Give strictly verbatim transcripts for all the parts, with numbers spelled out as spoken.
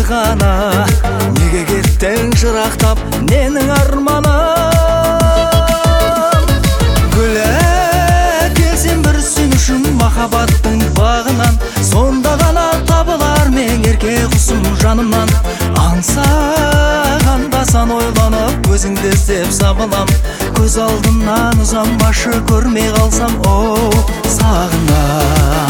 ғана. Неге кеттің жырақтап менің арманым? Гүлі келсем бір сен үшін махаббаттың бағынан, сонда ғана табылар мен ерке құсым жанымнан. Аңсағанда сан ойланып өзіңді іздеп сабылам. Көз алдымнан ұзамашы көрмей қалсам, оу сағынам.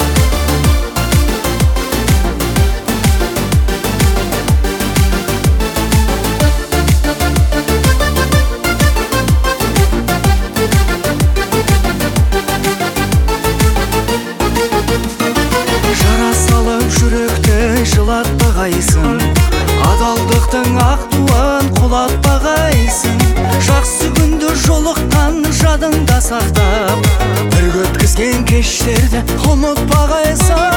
Жара салып жүректі жылатпағайсың, адалдықтың ақ туын құлатпағайсың. Жақсы күнді жолықтан жадыңда сақтап, бірге өткізген кештерді ұмытпағайсың.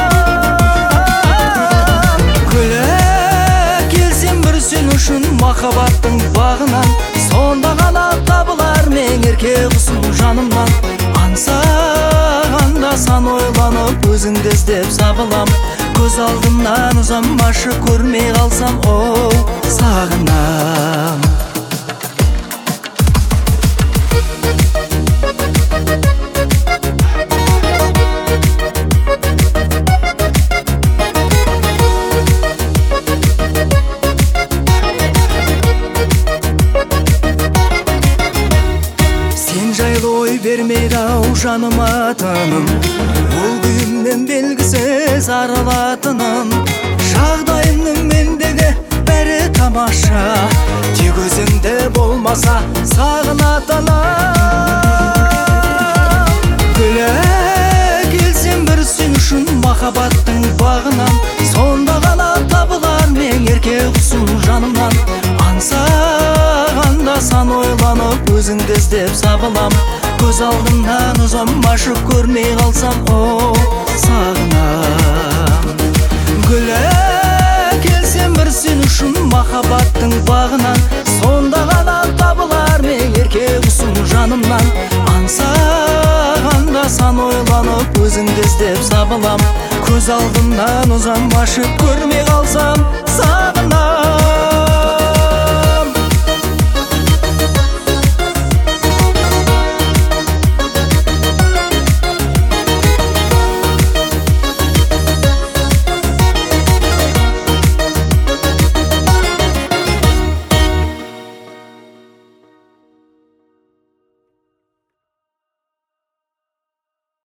Гүлі келсем бір сен үшін махаббаттың бағынан, сонда ғана табылар мен ерке құсым жанымнан. Аңсағанда сан ойланып өзіңді іздеп сабылам. Көз алдымнан ұзамашы көрмей қалсам, оу сағынам. Сен жайлы ой бермейді ау жаныма тыным, ол күйімнен белгісіз арылатыным. Жағдайымның мендегі бәрі тамаша, тек өзіңді болмаса сағынатыным. Гүлі келсем бір сен үшін махаббаттың бағынан, сонда ғана табылар мен ерке құсым жанымнан. Аңсағанда сан ойланып өзіңді іздеп сабылам. Көз алдымнан ұзамашы көрмей қалсам, оу сағынам. Гүлі келсем бір сен үшін махаббаттың бағынан, сонда ғана табылар мен ерке құсым жанымнан. Аңсағанда сан ойланып өзіңді іздеп сабылам. Көз алдымнан ұзамашы көрмей қалсам, сағынам.